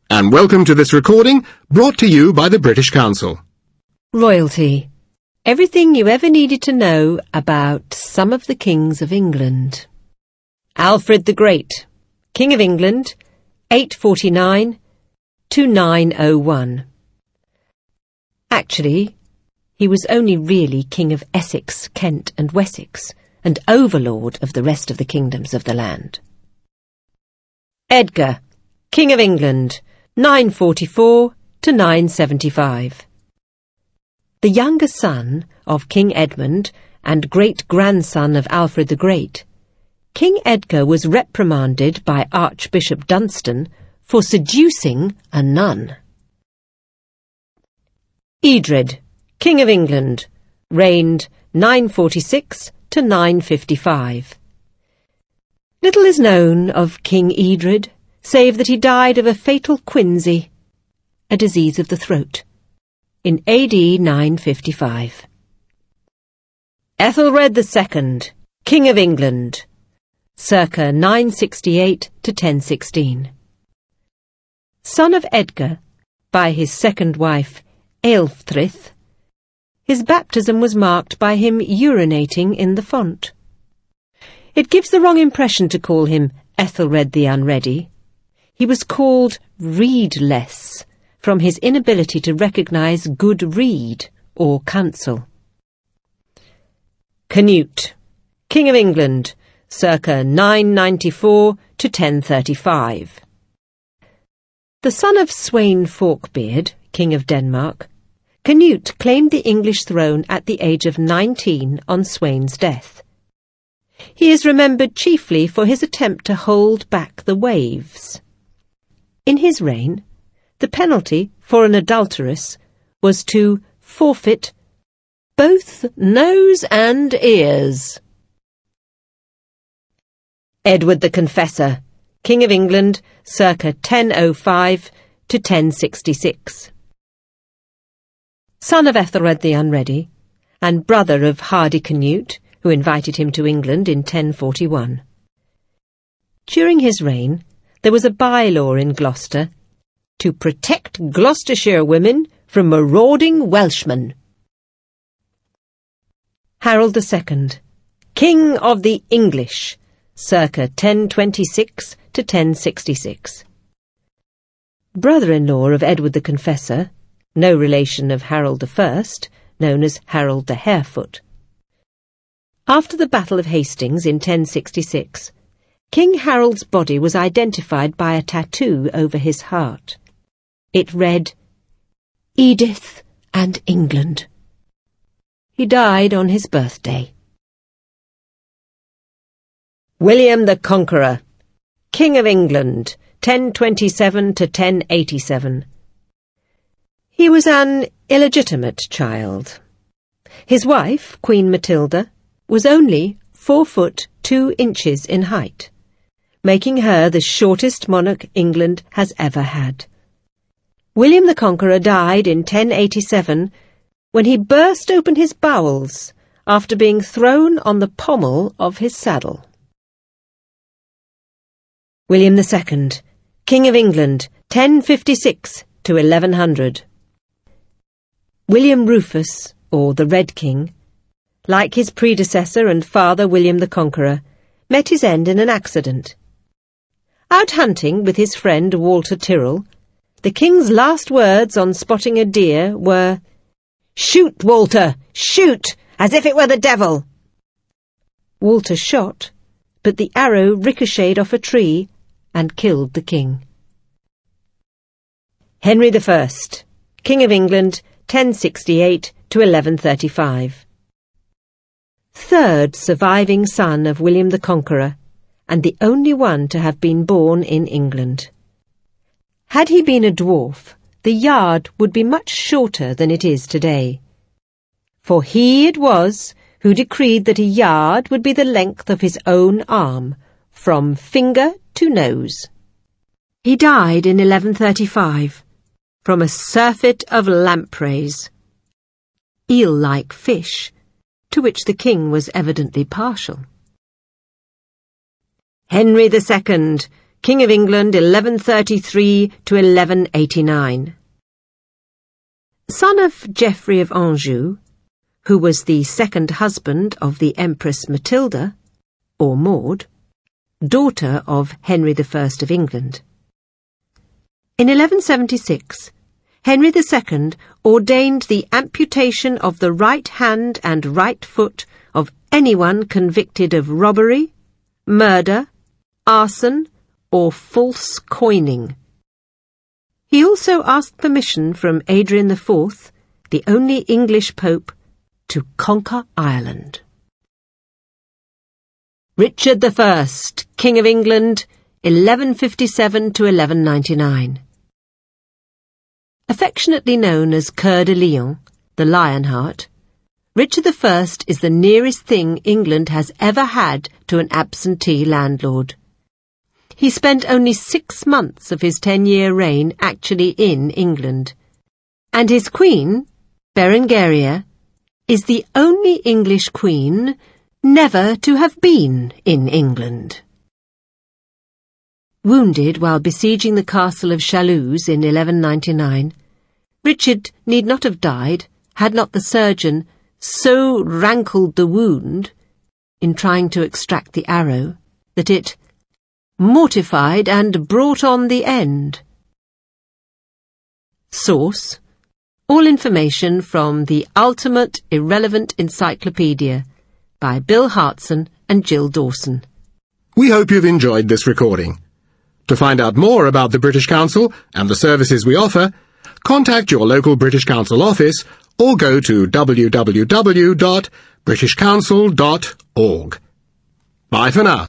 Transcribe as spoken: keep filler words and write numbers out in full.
and welcome to this recording brought to you by the British Council. Royalty. Everything you ever needed to know about some of the kings of England. Alfred the Great, King of England, eight forty-nine to nine oh one. Actually, he was only really King of Essex, Kent and Wessex, and overlord of the rest of the kingdoms of the land. Edgar, King of England, nine forty-four to nine seventy-five. The younger son of King Edmund and great-grandson of Alfred the Great, King Edgar was reprimanded by Archbishop Dunstan for seducing a nun. Edred, King of England, reigned nine forty-six to nine fifty-five. Little is known of King Edred, save that he died of a fatal quinsy, a disease of the throat, in A D nine fifty-five. Ethelred the Second, King of England, circa nine sixty-eight to ten sixteen. Son of Edgar, by his second wife, Ealhthryth, his baptism was marked by him urinating in the font. It gives the wrong impression to call him Ethelred the Unready. He was called reedless, from his inability to recognise good rede or counsel. Canute, King of England, circa nine ninety-four to ten thirty-five. The son of Sweyn Forkbeard, King of Denmark, Canute claimed the English throne at the age of nineteen on Sweyn's death. He is remembered chiefly for his attempt to hold back the waves. In his reign, the penalty for an adulteress was to forfeit both nose and ears. Edward the Confessor, King of England, circa ten oh five to ten sixty-six. Son of Ethelred the Unready, and brother of Hardy Canute, who invited him to England in ten forty-one. During his reign, there was a by-law in Gloucester to protect Gloucestershire women from marauding Welshmen. Harold the Second, King of the English, circa ten twenty-six to ten sixty-six. Brother-in-law of Edward the Confessor, no relation of Harold the First, known as Harold the Harefoot. After the Battle of Hastings in ten sixty-six, King Harold's body was identified by a tattoo over his heart. It read, Edith and England. He died on his birthday. William the Conqueror, King of England, ten twenty-seven to ten eighty-seven. He was an illegitimate child. His wife, Queen Matilda, was only four foot two inches in height, making her the shortest monarch England has ever had. William the Conqueror died in ten eighty-seven when he burst open his bowels after being thrown on the pommel of his saddle. William the Second, King of England, ten fifty-six to eleven hundred. William Rufus, or the Red King, like his predecessor and father William the Conqueror, met his end in an accident. Out hunting with his friend Walter Tyrrell, the king's last words on spotting a deer were, "Shoot, Walter, shoot, as if it were the devil!" Walter shot, but the arrow ricocheted off a tree and killed the king. Henry the First, King of England, ten sixty-eight to eleven thirty-five. Third surviving son of William the Conqueror, and the only one to have been born in England. Had he been a dwarf, the yard would be much shorter than it is today. For he it was who decreed that a yard would be the length of his own arm, from finger to nose. He died in eleven thirty-five, from a surfeit of lampreys, eel-like fish, to which the king was evidently partial. Henry the Second, King of England eleven thirty-three to eleven eighty-nine. Son of Geoffrey of Anjou, who was the second husband of the Empress Matilda, or Maud, daughter of Henry the First of England. In eleven seventy-six, Henry the Second ordained the amputation of the right hand and right foot of anyone convicted of robbery, murder, arson, or false coining. He also asked permission from Adrian the Fourth, the only English pope, to conquer Ireland. Richard the First, King of England, eleven fifty-seven to eleven ninety-nine. Affectionately known as Coeur de Lion, the Lionheart, Richard the First is the nearest thing England has ever had to an absentee landlord. He spent only six months of his ten-year reign actually in England, and his queen, Berengaria, is the only English queen never to have been in England. Wounded while besieging the castle of Chaluz in eleven ninety-nine, Richard need not have died had not the surgeon so rankled the wound in trying to extract the arrow that it mortified and brought on the end. Source: all information from the Ultimate Irrelevant Encyclopedia by Bill Hartson and Jill Dawson. We hope you've enjoyed this recording. To find out more about the British Council and the services we offer, contact your local British Council office or go to w w w dot british council dot org. Bye for now.